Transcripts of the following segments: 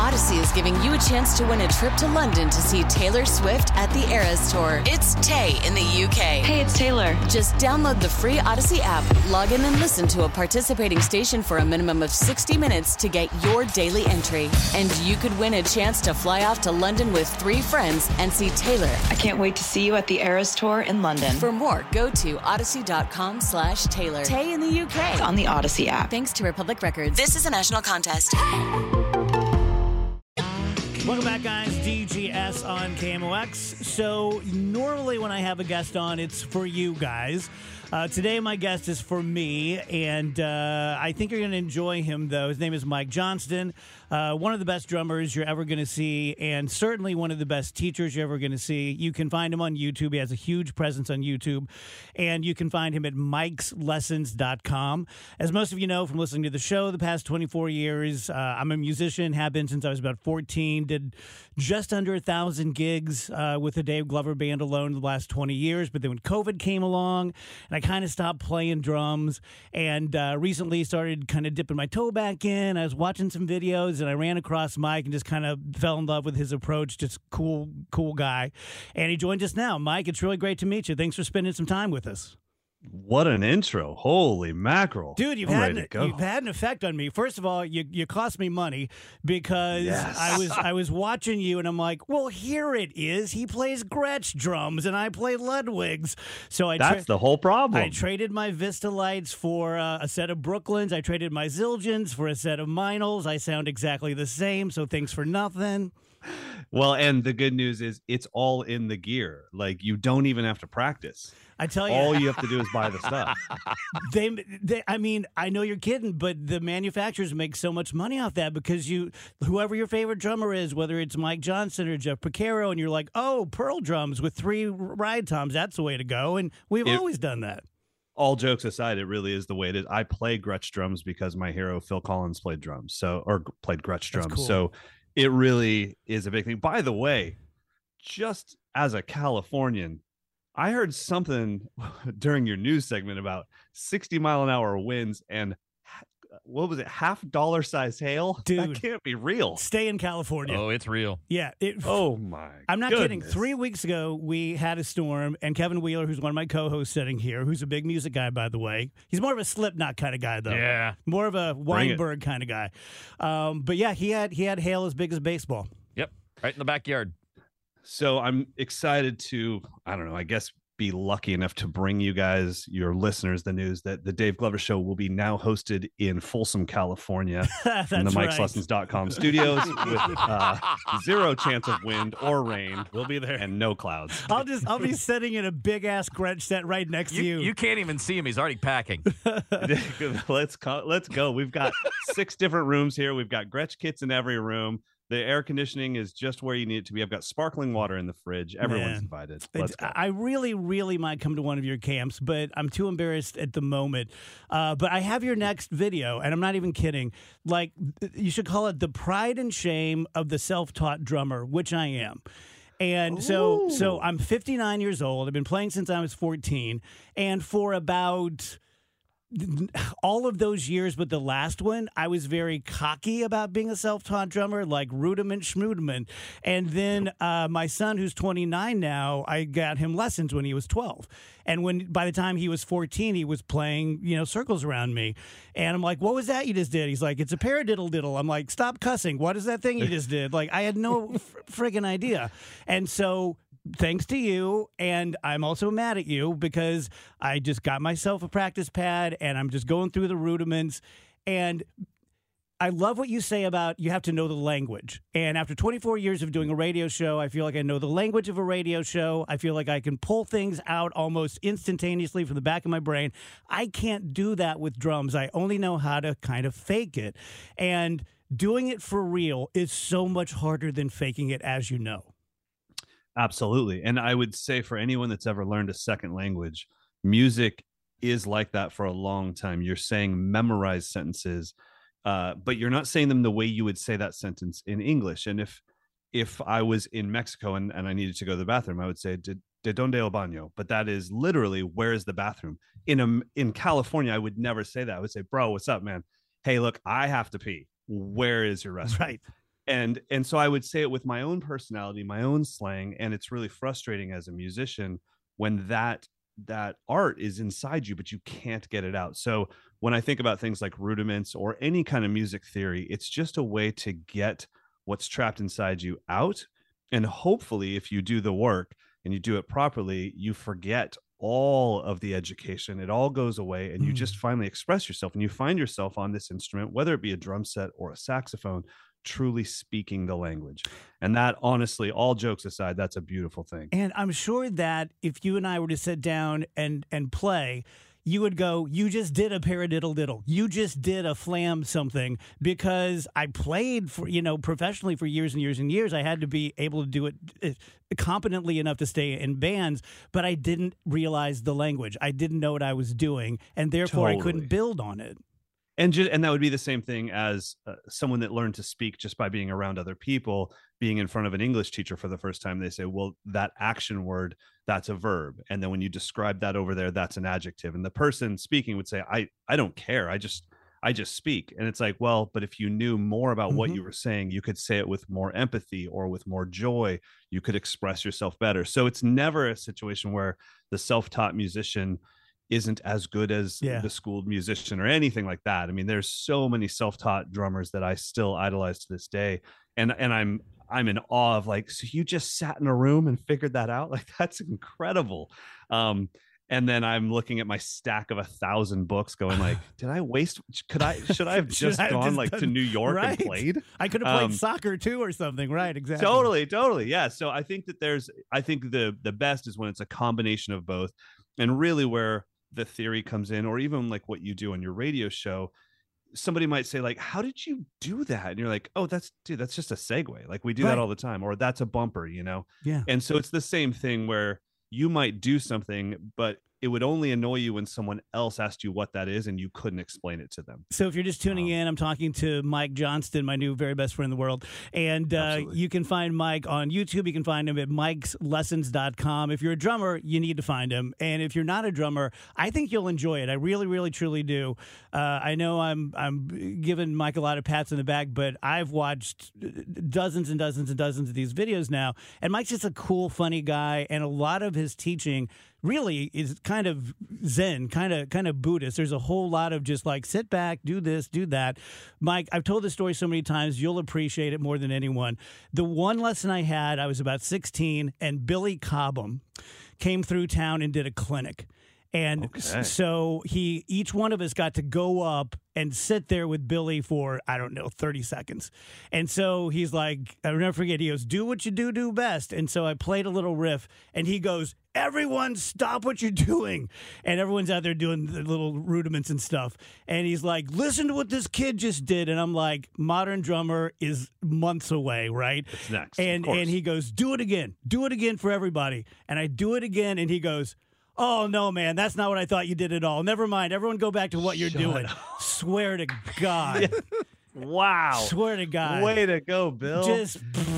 Odyssey is giving you a chance to win a trip to London to see Taylor Swift at the Eras Tour. It's Tay in the UK. Hey, it's Taylor. Just download the free Odyssey app, log in and listen to a participating station for a minimum of 60 minutes to get your daily entry. And you could win a chance to fly off to London with 3 friends and see Taylor. I can't wait to see you at the Eras Tour in London. For more, go to odyssey.com/Taylor. Tay in the UK. It's on the Odyssey app. Thanks to Republic Records. This is a national contest. Welcome back, guys. DGS on KMOX. So normally when I have a guest on, it's for you guys. Today, my guest is for me, and I think you're going to enjoy him, though. His name is Mike Johnston, one of the best drummers you're ever going to see, and certainly one of the best teachers you're ever going to see. You can find him on YouTube. He has a huge presence on YouTube, and you can find him at mikeslessons.com. As most of you know from listening to the show the past 24 years, I'm a musician, have been since I was about 14, did just under 1,000 gigs with the Dave Glover Band alone the last 20 years, but then when COVID came along, and I kind of stopped playing drums, and recently started kind of dipping my toe back in. I was watching some videos, and I ran across Mike and just kind of fell in love with his approach. Just cool guy. And he joined us now. Mike, it's really great to meet you. Thanks for spending some time with us. What an intro. Holy mackerel. Dude, you've had an effect on me. First of all, you cost me money because I was watching you and I'm like, well, here it is. He plays Gretsch drums and I play Ludwig's. So that's the whole problem. I traded my Vista Lights for a set of Brooklyns. I traded my Zildjians for a set of Meinls. I sound exactly the same, so thanks for nothing. Well, and the good news is it's all in the gear. Like, you don't even have to practice. I tell you, all you have to do is buy the stuff. I mean, I know you're kidding, but the manufacturers make so much money off that because whoever your favorite drummer is, whether it's Mike Johnston or Jeff Porcaro, and you're like, oh, Pearl drums with 3 ride toms, that's the way to go. And we've always done that. All jokes aside, it really is the way it is. I play Gretsch drums because my hero Phil Collins played drums, played Gretsch drums. Cool. So it really is a big thing. By the way, just as a Californian, I heard something during your news segment about 60-mile-an-hour winds and what was it, $half size hail? Dude, that can't be real. Stay in California. Oh, it's real. Yeah. Oh my! I'm not goodness. kidding. 3 weeks ago, we had a storm, and Kevin Wheeler, who's one of my co-hosts sitting here, who's a big music guy, by the way. He's more of a Slipknot kind of guy, though. Yeah. More of a Weinberg kind of guy. But yeah, he had hail as big as baseball. Yep. Right in the backyard. So I'm excited to, I don't know, I guess be lucky enough to bring you guys, your listeners, the news that the Dave Glover Show will be now hosted in Folsom, California from the MikeSlessons.com studios with 0 chance of wind or rain. We'll be there. And no clouds. I'll be sitting in a big-ass Gretsch set right next to you. You can't even see him. He's already packing. Let's go. We've got 6 different rooms here. We've got Gretsch kits in every room. The air conditioning is just where you need it to be. I've got sparkling water in the fridge. Everyone's invited. Let's go. I really, really might come to one of your camps, but I'm too embarrassed at the moment. But I have your next video, and I'm not even kidding. Like, you should call it the pride and shame of the self-taught drummer, which I am. And so I'm 59 years old. I've been playing since I was 14. And for about all of those years, but the last one, I was very cocky about being a self-taught drummer, like rudiment schmudiment. And then my son, who's 29 now, I got him lessons when he was 12. And by the time he was 14, he was playing, circles around me. And I'm like, what was that you just did? He's like, it's a paradiddle diddle. I'm like, stop cussing. What is that thing you just did? Like, I had no friggin' idea. And so thanks to you, and I'm also mad at you because I just got myself a practice pad and I'm just going through the rudiments. And I love what you say about you have to know the language. And after 24 years of doing a radio show, I feel like I know the language of a radio show. I feel like I can pull things out almost instantaneously from the back of my brain. I can't do that with drums. I only know how to kind of fake it. And doing it for real is so much harder than faking it, as you know. Absolutely. And I would say for anyone that's ever learned a second language, music is like that for a long time. You're saying memorized sentences, but you're not saying them the way you would say that sentence in English. And if I was in Mexico and I needed to go to the bathroom, I would say, de donde el baño? But that is literally, where is the bathroom? In California, I would never say that. I would say, bro, what's up, man? Hey, look, I have to pee. Where is your restroom? Right. And so I would say it with my own personality, my own slang, and it's really frustrating as a musician when that art is inside you, but you can't get it out. So when I think about things like rudiments or any kind of music theory, it's just a way to get what's trapped inside you out. And hopefully, if you do the work and you do it properly, you forget all of the education. It all goes away, and you just finally express yourself, and you find yourself on this instrument, whether it be a drum set or a saxophone, truly speaking the language. And that, honestly, all jokes aside, that's a beautiful thing. And I'm sure that if you and I were to sit down and play, you would go, you just did a paradiddle diddle. You just did a flam something, because I played for, professionally for years and years and years. I had to be able to do it competently enough to stay in bands, but I didn't realize the language. I didn't know what I was doing, and therefore I couldn't build on it. And that would be the same thing as someone that learned to speak just by being around other people, being in front of an English teacher for the first time. They say, well, that action word, that's a verb. And then when you describe that over there, that's an adjective. And the person speaking would say, I don't care. I just speak. And it's like, well, but if you knew more about what you were saying, you could say it with more empathy or with more joy. You could express yourself better. So it's never a situation where the self-taught musician isn't as good as the schooled musician or anything like that. I mean, there's so many self-taught drummers that I still idolize to this day. And I'm in awe of, like, so you just sat in a room and figured that out? Like, that's incredible. And then I'm looking at my stack of 1,000 books going, like, should I have just gone to New York and played? I could have played soccer too or something. Right. Exactly. Totally. Yeah. So I think that the best is when it's a combination of both, and really where the theory comes in, or even like what you do on your radio show. Somebody might say, like, how did you do that? And you're like, oh, that's just a segue. Like, we do that all the time, or that's a bumper, Yeah. And so it's the same thing where you might do something, but it would only annoy you when someone else asked you what that is and you couldn't explain it to them. So if you're just tuning in, I'm talking to Mike Johnston, my new very best friend in the world. And you can find Mike on YouTube. You can find him at mikeslessons.com. If you're a drummer, you need to find him. And if you're not a drummer, I think you'll enjoy it. I really, really, truly do. I know I'm giving Mike a lot of pats on the back, but I've watched dozens and dozens and dozens of these videos now. And Mike's just a cool, funny guy. And a lot of his teaching really is kind of Zen, kind of Buddhist. There's a whole lot of just like, sit back, do this, do that. Mike, I've told this story so many times, you'll appreciate it more than anyone. The one lesson I had, I was about 16, and Billy Cobham came through town and did a clinic. And so each one of us got to go up and sit there with Billy for, 30 seconds. And so he's like, I'll never forget, he goes, do what you do best. And so I played a little riff, and he goes, everyone stop what you're doing. And everyone's out there doing the little rudiments and stuff. And he's like, listen to what this kid just did. And I'm like, modern drummer is months away, right? It's next. And he goes, do it again for everybody. And I do it again, and he goes, oh, no, man, that's not what I thought you did at all. Never mind. Everyone go back to what you're doing. Swear to God. Wow. Swear to God. Way to go, Bill. Just,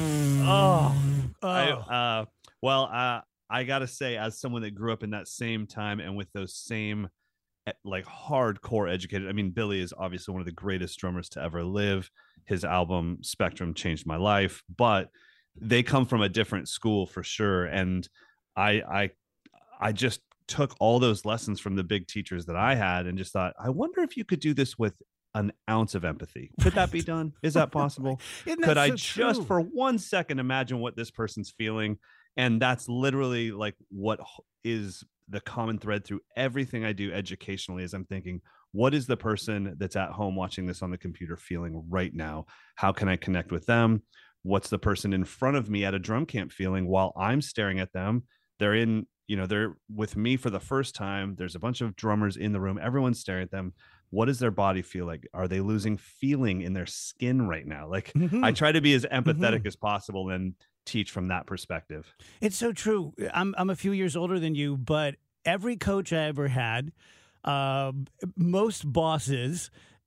I got to say, as someone that grew up in that same time and with those same, like, hardcore educated, I mean, Billy is obviously one of the greatest drummers to ever live. His album Spectrum changed my life, but they come from a different school for sure. And I just took all those lessons from the big teachers that I had and just thought, I wonder if you could do this with an ounce of empathy. Could that be done? Is that possible? Could I just for 1 second imagine what this person's feeling? And that's literally like what is the common thread through everything I do educationally, is I'm thinking, what is the person that's at home watching this on the computer feeling right now? How can I connect with them? What's the person in front of me at a drum camp feeling while I'm staring at them? They're with me for the first time. There's a bunch of drummers in the room. Everyone's staring at them. What does their body feel like? Are they losing feeling in their skin right now? Like, I try to be as empathetic as possible and teach from that perspective. It's so true. I'm a few years older than you, but every coach I ever had, most bosses,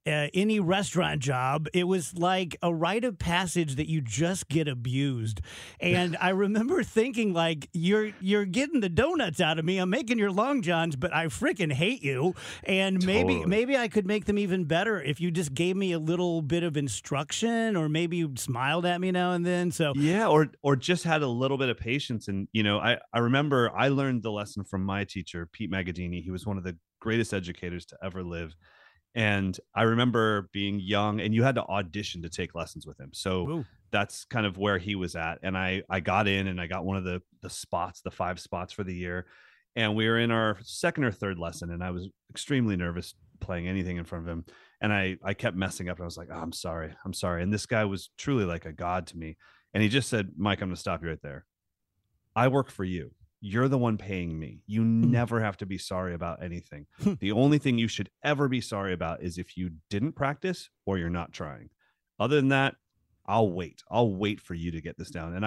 any restaurant job, it was like a rite of passage that you just get abused. And I remember thinking, like, you're getting the donuts out of me. I'm making your long johns, but I freaking hate you. And maybe I could make them even better if you just gave me a little bit of instruction, or maybe you smiled at me now and then. So yeah, or just had a little bit of patience. And I remember I learned the lesson from my teacher, Pete Magadini. He was one of the greatest educators to ever live. And I remember being young, and you had to audition to take lessons with him. So Ooh. that's kind of where he was at. And I got in, and I got one of the spots, the 5 spots for the year. And we were in our second or third lesson, and I was extremely nervous playing anything in front of him. And I kept messing up, and I was like, oh, I'm sorry. And this guy was truly like a god to me. And he just said, Mike, I'm going to stop you right there. I work for you. You're the one paying me. You never have to be sorry about anything. The only thing you should ever be sorry about is if you didn't practice or you're not trying. Other than that, I'll wait. I'll wait for you to get this down. And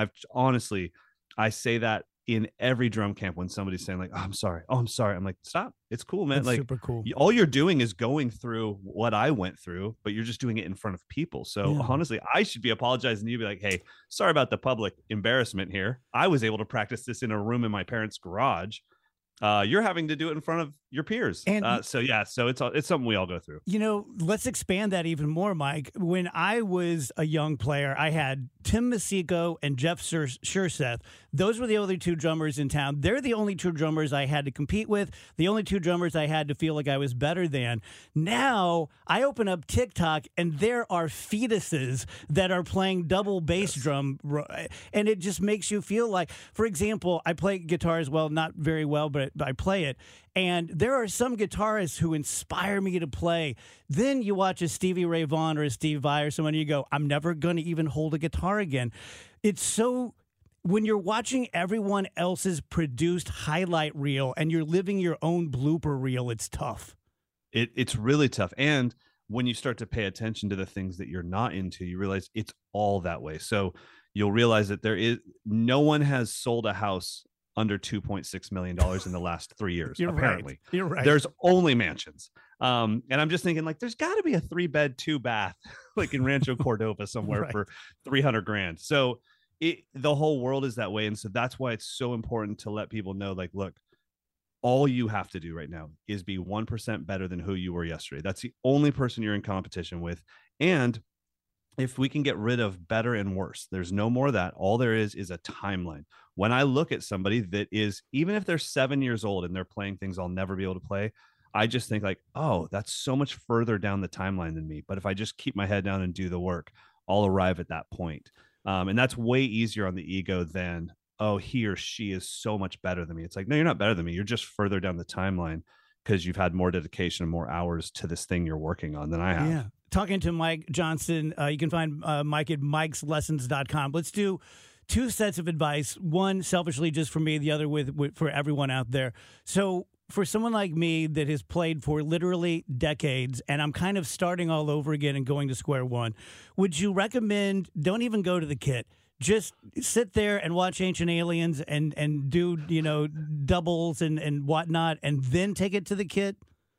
I say that in every drum camp when somebody's saying like, oh, I'm sorry. I'm like, stop. It's cool, man. That's like super cool. All you're doing is going through what I went through, but you're just doing it in front of people. So honestly, I should be apologizing to you, be like, hey, sorry about the public embarrassment here. I was able to practice this in a room in my parents' garage. You're having to do it in front of your peers. And so it's something we all go through. Let's expand that even more, Mike. When I was a young player, I had Tim Masico and Jeff Schurseth. Those were the only 2 drummers in town. They're the only 2 drummers I had to compete with, the only 2 drummers I had to feel like I was better than. Now, I open up TikTok, and there are fetuses that are playing double bass drum, and it just makes you feel like, for example, I play guitar as well, not very well, but I play it. And there are some guitarists who inspire me to play. Then you watch a Stevie Ray Vaughan or a Steve Vai or someone, and you go, I'm never going to even hold a guitar again. It's so... When you're watching everyone else's produced highlight reel and you're living your own blooper reel, it's tough. It's really tough. And when you start to pay attention to the things that you're not into, you realize it's all that way. So you'll realize that no one has sold a house under $2.6 million in the last 3 years. Apparently. You're right. There's only mansions. And I'm just thinking, like, there's got to be a 3-bed, 2-bath, like in Rancho Cordova somewhere for $300,000. So the whole world is that way. And so that's why it's so important to let people know, like, look, all you have to do right now is be 1% better than who you were yesterday. That's the only person you're in competition with. And if we can get rid of better and worse, there's no more of that. All there is a timeline. When I look at somebody that is, even if they're 7 years old and they're playing things I'll never be able to play, I just think like, oh, that's so much further down the timeline than me. But if I just keep my head down and do the work, I'll arrive at that point. And that's way easier on the ego than, oh, he or she is so much better than me. It's like, no, you're not better than me. You're just further down the timeline because you've had more dedication and more hours to this thing you're working on than I have. Yeah. Talking to Mike Johnston, you can find Mike at mikeslessons.com. Let's do 2 sets of advice. One selfishly just for me, the other for everyone out there. So for someone like me that has played for literally decades and I'm kind of starting all over again and going to square one, would you recommend don't even go to the kit? Just sit there and watch Ancient Aliens and do, doubles and whatnot and then take it to the kit?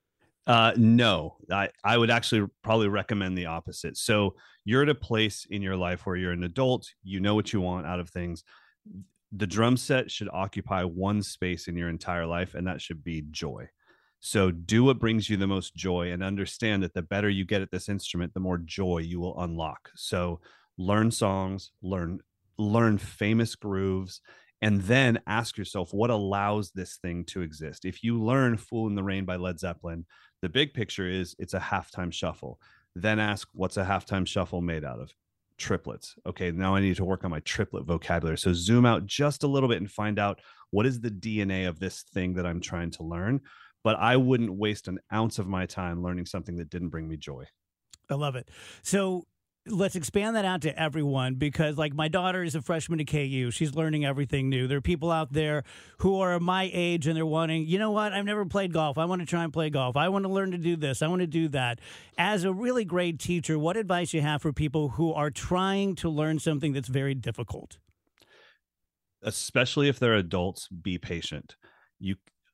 No, I would actually probably recommend the opposite. So you're at a place in your life where you're an adult, you know what you want out of things. The drum set should occupy one space in your entire life, and that should be joy. So do what brings you the most joy and understand that the better you get at this instrument, the more joy you will unlock. So learn songs, learn famous grooves, and then ask yourself what allows this thing to exist. If you learn Fool in the Rain by Led Zeppelin, the big picture is it's a halftime shuffle. Then ask, what's a halftime shuffle made out of? Triplets. Okay, now I need to work on my triplet vocabulary. So zoom out just a little bit and find out what is the DNA of this thing that I'm trying to learn. But I wouldn't waste an ounce of my time learning something that didn't bring me joy. I love it. So let's expand that out to everyone because, like, my daughter is a freshman at KU. She's learning everything new. There are people out there who are my age and they're wanting, you know what, I've never played golf. I want to try and play golf. I want to learn to do this. I want to do that. As a really great teacher, what advice you have for people who are trying to learn something that's very difficult? Especially if they're adults, be patient.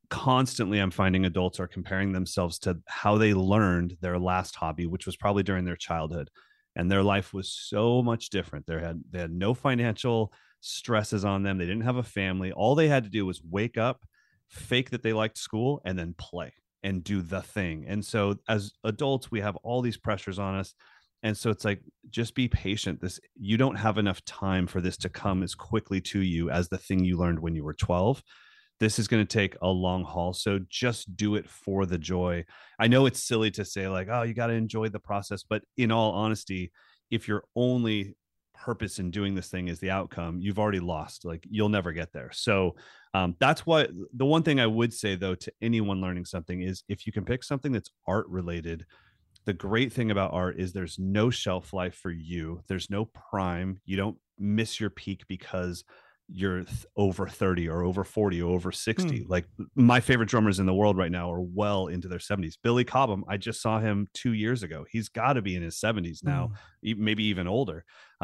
constantly I'm finding adults are comparing themselves to how they learned their last hobby, which was probably during their childhood. And their life was so much different. They had no financial stresses on them. They didn't have a family. All they had to do was wake up, fake that they liked school, and then play and do the thing. And so as adults, we have all these pressures on us. And so it's like, just be patient. You don't have enough time for this to come as quickly to you as the thing you learned when you were 12. This is going to take a long haul. So just do it for the joy. I know it's silly to say like, oh, you got to enjoy the process. But in all honesty, if your only purpose in doing this thing is the outcome, you've already lost. Like, you'll never get there. So that's why the one thing I would say, though, to anyone learning something is, if you can pick something that's art related, the great thing about art is there's no shelf life for you. There's no prime. You don't miss your peak because you're over 30 or over 40 or over 60. Like, my favorite drummers in the world right now are well into their 70s. Billy Cobham, I just saw him 2 years ago. He's got to be in his 70s now, maybe even older.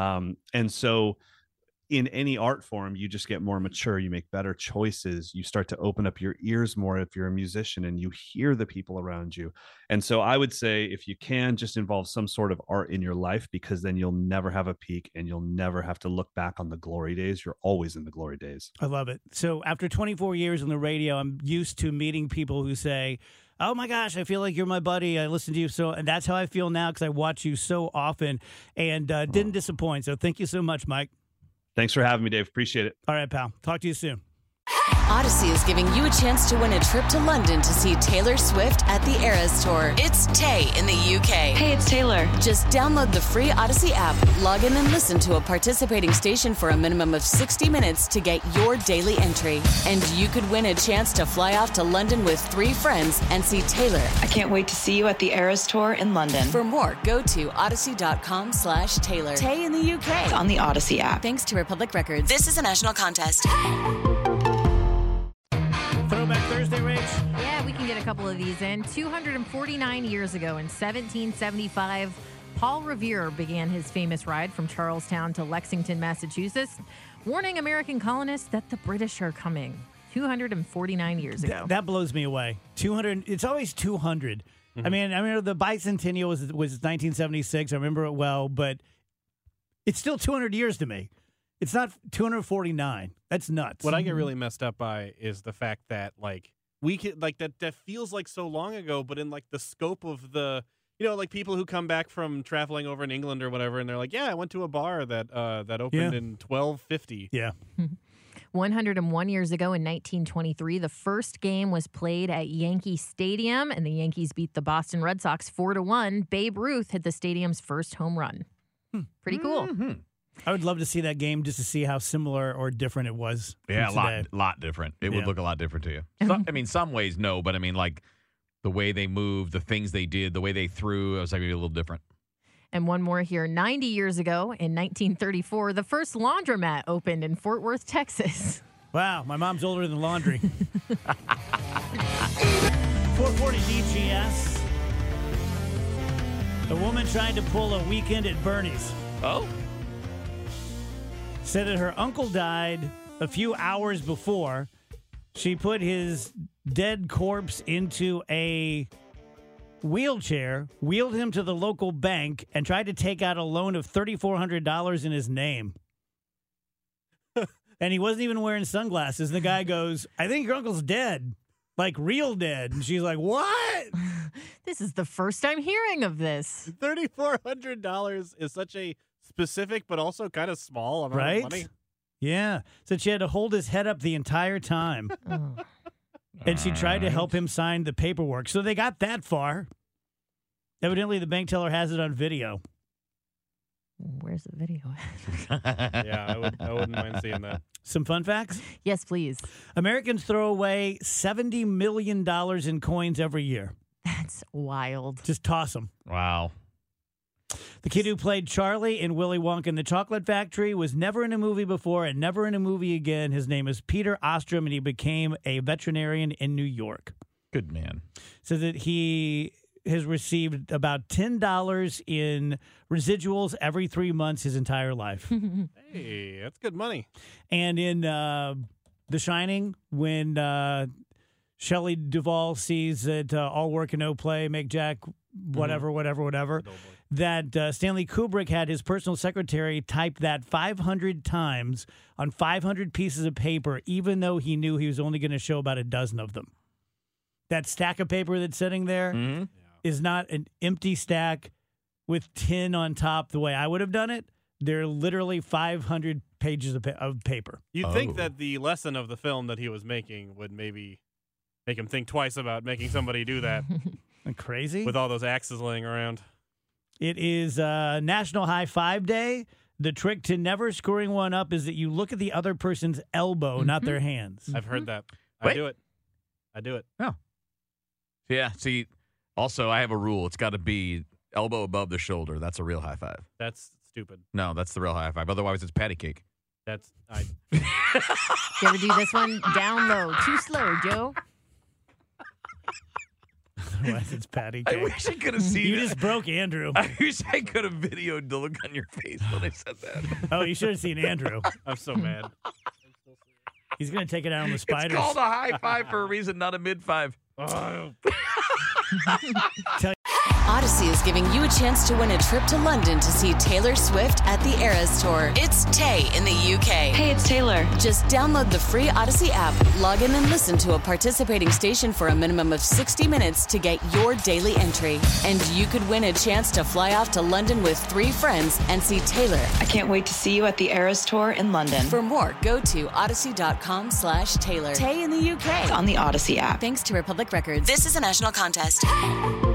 And so in any art form, you just get more mature, you make better choices, you start to open up your ears more if you're a musician, and you hear the people around you. And so I would say, if you can, just involve some sort of art in your life, because then you'll never have a peak and you'll never have to look back on the glory days. You're always in the glory days. I love it. So after 24 years on the radio, I'm used to meeting people who say, oh my gosh, I feel like you're my buddy. I listen to you and that's how I feel now, because I watch you so often, and didn't disappoint. So thank you so much, Mike. Thanks for having me, Dave. Appreciate it. All right, pal. Talk to you soon. Odyssey is giving you a chance to win a trip to London to see Taylor Swift at the Eras Tour. It's Tay in the UK. Hey, it's Taylor. Just download the free Odyssey app, log in and listen to a participating station for a minimum of 60 minutes to get your daily entry. And you could win a chance to fly off to London with 3 friends and see Taylor. I can't wait to see you at the Eras Tour in London. For more, go to odyssey.com/Taylor. Tay in the UK. It's on the Odyssey app. Thanks to Republic Records. This is a national contest. Throwback Thursday, Rach. Yeah, we can get a couple of these in. 249 years ago, in 1775, Paul Revere began his famous ride from Charlestown to Lexington, Massachusetts, warning American colonists that the British are coming. 249 years ago. That blows me away. 200. It's always 200. I mean, the bicentennial was 1976. I remember it well, but it's still 200 years to me. It's not 249. That's nuts. What I get really messed up by is the fact that, like, we could, like, that feels like so long ago, but in, like, the scope of the, you know, like, people who come back from traveling over in England or whatever, and they're like, yeah, I went to a bar that opened in 1250. Yeah. 101 years ago in 1923, the first game was played at Yankee Stadium, and the Yankees beat the Boston Red Sox 4-1. Babe Ruth hit the stadium's first home run. Pretty cool. Mm-hmm. I would love to see that game just to see how similar or different it was. Yeah, a lot different. It would look a lot different to you. I mean, some ways, no, but I mean, like, the way they moved, the things they did, the way they threw, it was like maybe a little different. And one more here. 90 years ago, in 1934, the first laundromat opened in Fort Worth, Texas. Wow, my mom's older than laundry. 440 DGS. A woman tried to pull a weekend at Bernie's. Oh? Said that her uncle died a few hours before. She put his dead corpse into a wheelchair, wheeled him to the local bank, and tried to take out a loan of $3,400 in his name. And he wasn't even wearing sunglasses. And the guy goes, I think your uncle's dead. Like, real dead. And she's like, what? This is the first I'm hearing of this. $3,400 is such a specific but also kind of small amount Right? of money. Yeah. So she had to hold his head up the entire time. Oh. And she tried to help him sign the paperwork. So they got that far. Evidently, the bank teller has it on video. Where's the video? Yeah, I wouldn't mind seeing that. Some fun facts? Yes, please. Americans throw away $70 million in coins every year. That's wild. Just toss them. Wow. The kid who played Charlie in Willy Wonka and the Chocolate Factory was never in a movie before and never in a movie again. His name is Peter Ostrom, and he became a veterinarian in New York. Good man. So that he has received about $10 in residuals every 3 months his entire life. Hey, that's good money. And in The Shining, when Shelley Duvall sees that all work and no play make Jack whatever, that Stanley Kubrick had his personal secretary type that 500 times on 500 pieces of paper, even though he knew he was only going to show about a dozen of them. That stack of paper that's sitting there is not an empty stack with tin on top the way I would have done it. They're literally 500 pages of paper. You'd think that the lesson of the film that he was making would maybe make him think twice about making somebody do that. Crazy? With all those axes laying around. It is National High Five Day. The trick to never screwing one up is that you look at the other person's elbow, not their hands. I've heard that. Wait. I do it. Oh. Yeah, see, also I have a rule. It's got to be elbow above the shoulder. That's a real high five. That's stupid. No, that's the real high five. Otherwise, it's patty cake. You ever do this one? Down low. Too slow, Joe. Otherwise, it's patty cake. I wish I could have seen You that. just broke Andrew. I wish I could have videoed the look on your face when I said that. Oh, you should have seen Andrew. I'm so mad. He's going to take it out on the spiders. It's called a high five for a reason, not a mid five. Odyssey is giving you a chance to win a trip to London to see Taylor Swift at the Eras Tour. It's Tay in the UK. Hey, it's Taylor. Just download the free Odyssey app, log in and listen to a participating station for a minimum of 60 minutes to get your daily entry. And you could win a chance to fly off to London with 3 friends and see Taylor. I can't wait to see you at the Eras Tour in London. For more, go to odyssey.com/Taylor. Tay in the UK. It's on the Odyssey app. Thanks to Republic Records. This is a national contest.